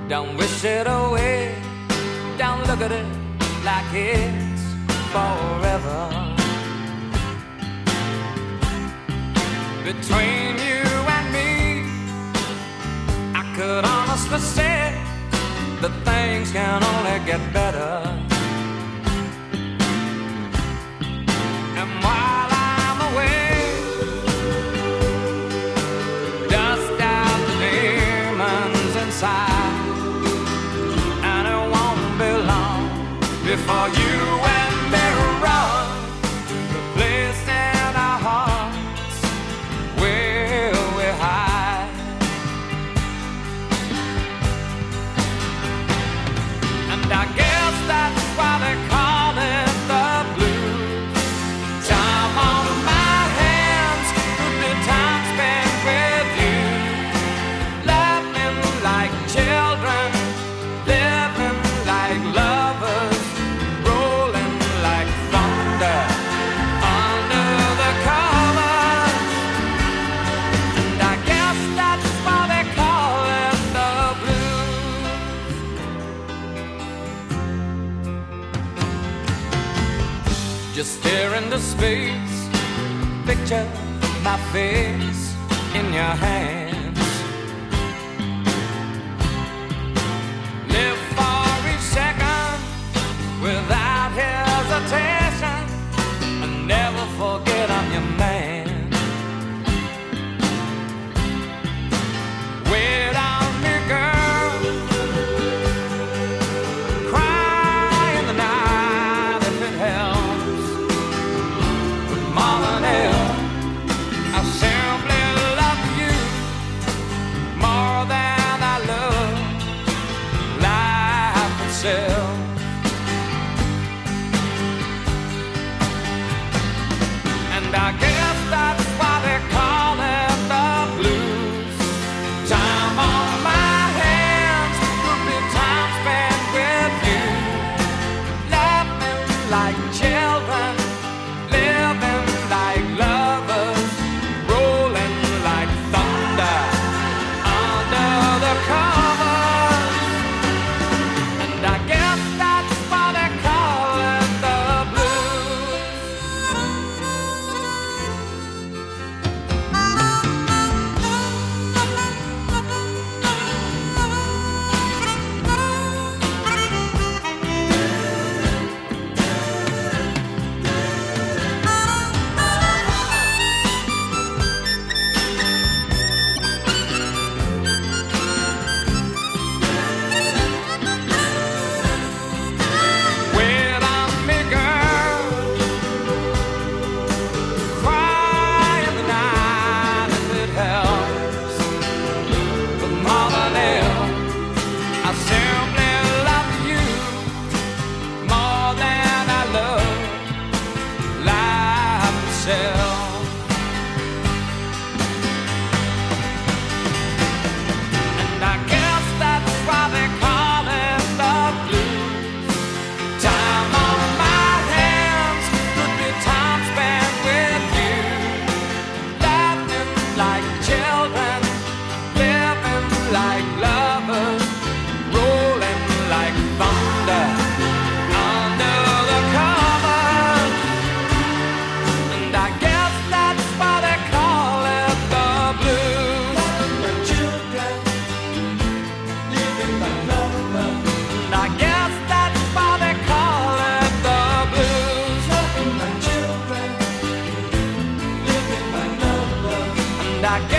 Don't wish it away. Don't look at it like it's forever. Between you and me, I could honestly say that things can only get better. And while I'm away, dust out the demons inside, and it won't be long before you and me run to the place in our hearts where we hide. And I guess that's why they call it the blues. Time on my hands could be time spent with you, laughing like children, living like lovers, rolling like thunder under the covers. And I guess that's why they call it the blues. Just stare into space, picture my face in your hands. Live for each second without hesitation, and never forget I'm your man. Wait on me, girl. Cry in the night if it helps. But more than ever, I simply love you more than I love life itself. And I guess that's why they call it the blues. Time on my hands could be time spent with you, laughing like children, living like lovers, rolling like thunder under the covers. And I guess that's why they call it the blues. Wait on me, girl. Cry in the night if it helps. But more than ever, I simply love you more than I love life itself. And I guess that's why they call it the blues. Time on my hands could be time spent with you, laughing like children, living like lovers, rolling like thunder under the covers. And I guess that's why they call it the blues. Like children, living like lovers. And I guess that's why they call it the blues. Like children, living like lovers. And I guess